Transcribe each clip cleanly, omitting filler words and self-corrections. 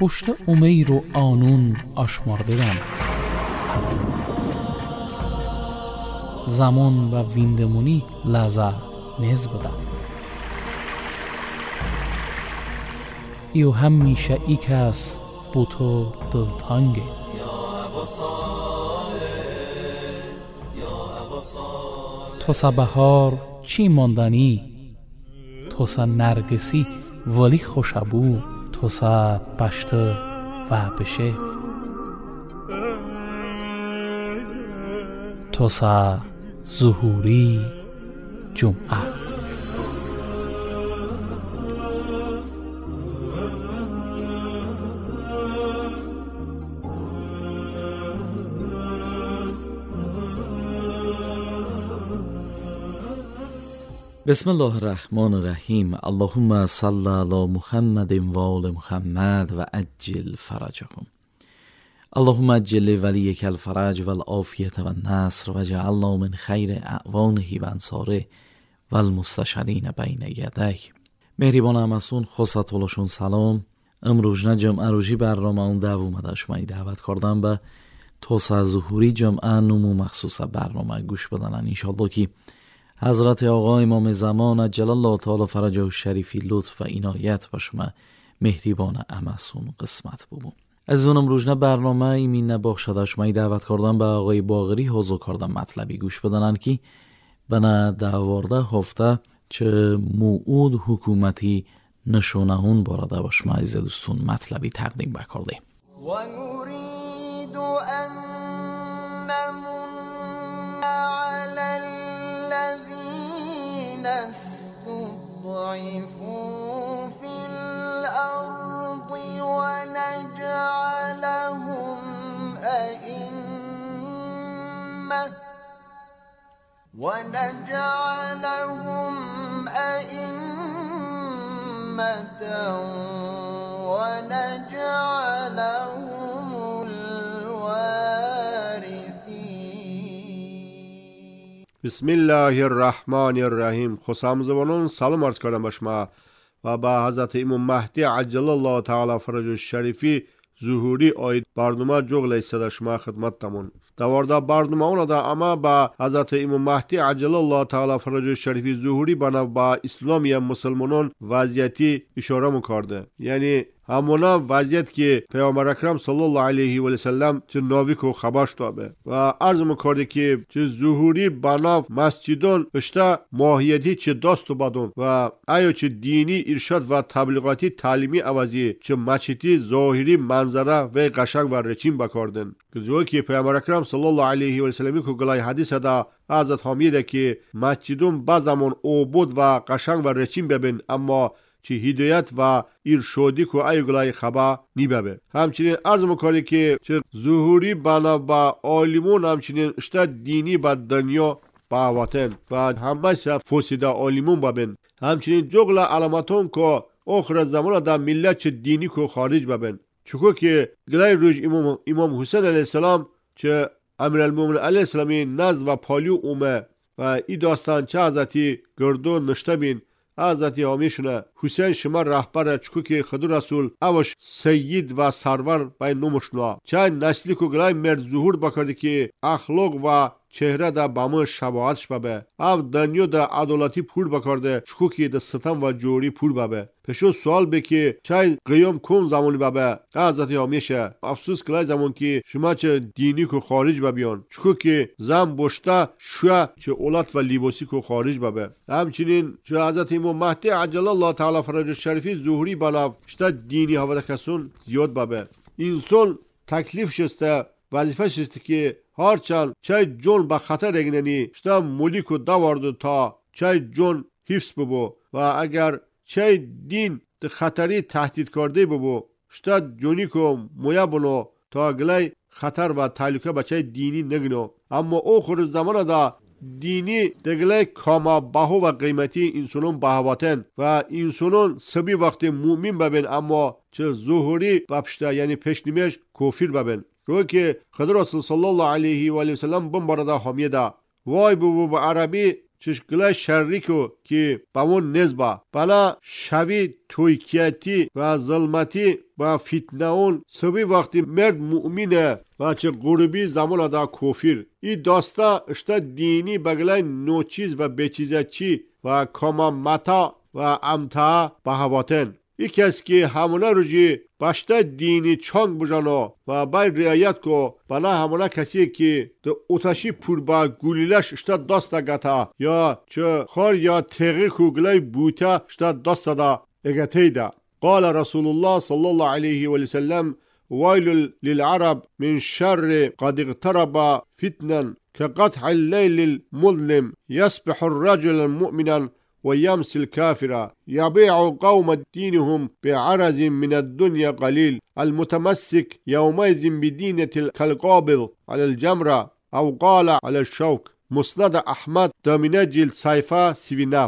پشت امیر و آنون آشمارده‌ام. زمان و ویندمونی لازا نز بدم. ایو همیشه ای کس بو تو دلتانگه. تو سا بهار چی ماندنی، تو سا نرگسی ولی خوشبو، تو سا پشته و بشه، تو سا ظهوری جمعه. بسم الله الرحمن الرحیم. اللهم صل علی محمد و آل محمد و عجل فرجهم. اللهم عجل ولیک الفرج و العافیت و النصر و جعلنا من خیر اعوانه و انصاره و المستشهدین بین یدیه. مهربان همسون خصتولشون سلام. امروز جمعه روزی برنامه اون دوومده شما دعوت کردم به توسعه ظهوری جمعه نمو مخصوص برنامه گوش بدن. انشالله که حضرت آقا امام زمان عجل الله تعالی فرجه شریفی لطف و عنایت با شما مهربان همسون قسمت ببون. از اونم روزنه برنامه ایمین نباخشده شما دعوت کردم به آقای باقری حضور کردم مطلبی گوش بدنن که بنا دوارده هفته چه موعود حکومتی نشونهون بارده با شما عزیز دوستون مطلبی تقدیم بکرده. و نريد ان نمن على الذين استضعفوا في الأرض ونجعلهم أئمة ونجعلهم الوارثين. بسم الله الرحمن الرحیم. خوشامزبانان سلام عرض کردم به شما و به حضرت امام مهدی عجل الله تعالی فرجه شریفی ظهوری آید برنامه جغل ایستاده شما خدمتتمون. دوارده برنامه اون دا اما با حضرت امام مهدی عجل الله تعالی فرجه شریفی ظهوری بنا با اسلامی مسلمانان وضعیتی اشاره میکرده، یعنی همونا وضعیت که پیامبر اکرم صلی الله علیه و سلم چه ناوی کو خبرش دابه و عرض میکرده که چه ظهوری بنا مسجدان اشتا ماهیتی چه داست و بدون و آیا چه دینی ارشاد و تبلیغاتی تعلیمی عوضی چه مسجدی ظاهری منظره و قشنگ و رچین بکردن که پیامبر اکرم صلی الله علیه و سلم کو گلای حدیث دا حضرت حامیده که مسجدون با زمان عبود و قشنگ و رچین ببین اما چه هدایت و ارشادی کو ایگلای خبا نیبه. همچنین عرض میکنه که چه ظهوری بنا با عالمون همچنین اشتا دینی با دنیا با وطن و همه فسیده عالمون ببین. همچنین جغل علامتون که آخر زمان دا ملت چه دینی کو خارج ببین. چکو که گلای روز امام حسین علیه السلام چه امیرالمومنین علیه السلامی نزد و پالیو اومه و ای داستان چه حضرتی گردون نشته بین حضرت همیشونه حسین شما رهبر چکو که خود رسول اوش سید و سرور بین نمشنا چند نسلی که گلای مرد ظهور بکرده که اخلاق و چهره دا بامه شباهتش ببه او دنیا دا عدالتی پور بکرده چکو که دا ستم و جوری پور ببه. پشو سوال به که چای قیام کن زمانی ببه حضرت همیشه افسوس کلای زمان که شما چه دینی که خارج ببیان چکو که زم بشته شوه چه اولاد و لیباسی که خارج ببه. همچنین چه حضرت امام مهدی عجل الله تعالی فرجه شریفی ظهوری بنا شتا دینی هوا کسون زیاد ببه. انسان تکلیف شسته وظیفه شسته که هرچند چای جون به خطر رگننی شتا ملیکو داوردو تا چای جون حفظ ببو و اگر چای دین ده خطری تهدید کرده ببو شتا جونی کو مویا بنو تا گلای خطر و تعلقه به چای دینی نگنو. اما آخر زمان دا دینی دگلای کاما باهو و قیمتی انسانون باهواتن و انسانون سبی وقت مومن ببین اما چه ظهوری بپشته یعنی پشنیمش کفر ببین. روی که خدا رسول صلی الله علیه و سلم بمبارده حامیده وای بو به عربی چشکلای شریکو که با اون نزبا بلا شوی تویکیتی و ظلمتی و فتنه اون سبی وقتی مرد مؤمنه و چه غربی زمان دا کفیر ای داستا اشتا دینی بگلای نوچیز و بچیزه چی و کاما متا و امتا به هواتن ای کس که همونه روژی باشتا دینی چانگ بجانو و بای رعایت کو بنا همونه کسی که ده اوتاشی پور با گولیلش اشتا داستا گتا یا چه خار یا تغییر خوگلای بوتا اشتا داستا دا اگته دا قال رسول الله صلى الله عليه وسلم ويل للعرب من شر قد اقترب فتنا كقطع الليل المظلم يصبح الرجل مؤمنا ويمسي الكافر يبيع قوم دينهم بعرض من الدنيا قليل المتمسك يومئذ بدينة كالقابض على الجمرة أو قال على الشوك مسند أحمد دامنه جلد صحيفه 39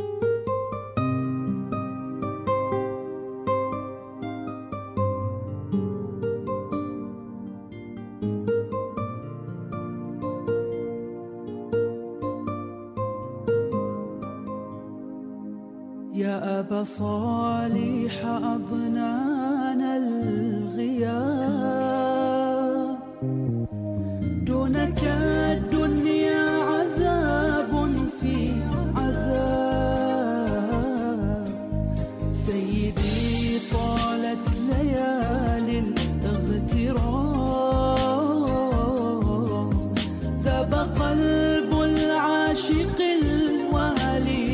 يا أبا صالح أضنانا الغياب دونك الدنيا عذاب في عذاب سيدي طالت ليالي الاغتراب ذاب قلب العاشق الوالي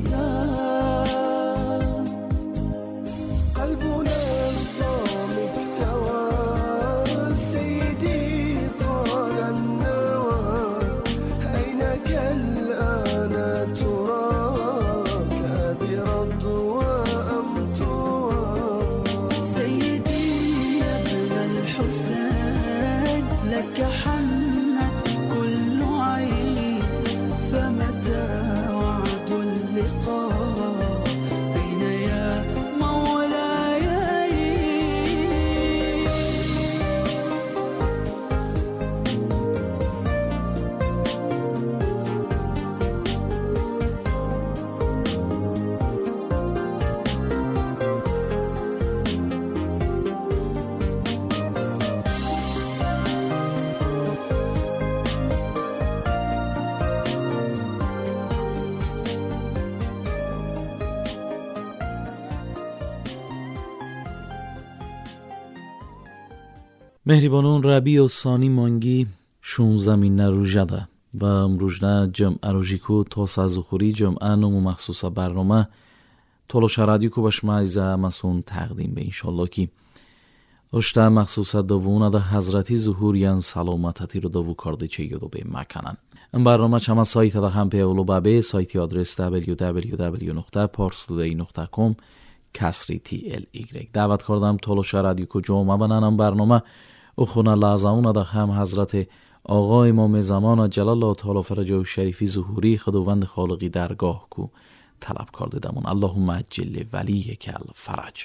مهریبانان ربیع و ثانی مانگی 16 روژده و امروژده جمعه روژیکو تا سازوخوری جمعه نمو مخصوصه برنامه تولوش رادیو کو بشما ایزا مسون تقدیم به انشالله کی اشته مخصوصه دوونه ده حضرتی ظهوریان سلامتتی رو دوو کرده چه یادو به مکنن این برنامه چما سایت ده هم پیولو بابه سایتی آدرس www.parstoday.com کسری TLY دعوت کردم تولوش رادیو کو جمعه بنانم برنامه او خونه لازمونه ده هم حضرت آقا امام زمان جلال الله تعالی فرجه شریفی ظهوری خداوند خالقی درگاه کو طلب کرده دمون اللهم عجل ولیک الفرج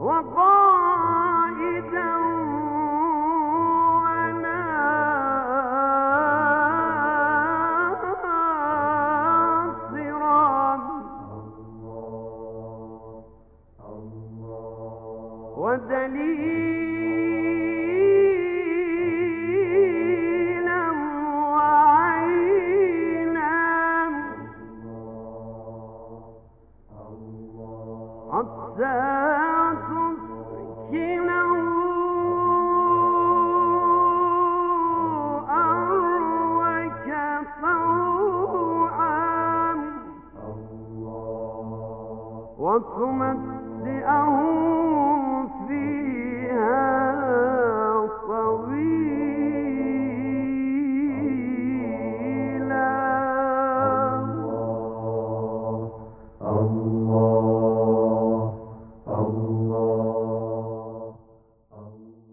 وقائدا وناصرا ودليلا وعينا حتى تسكنه أرضك طوعا وتمتعه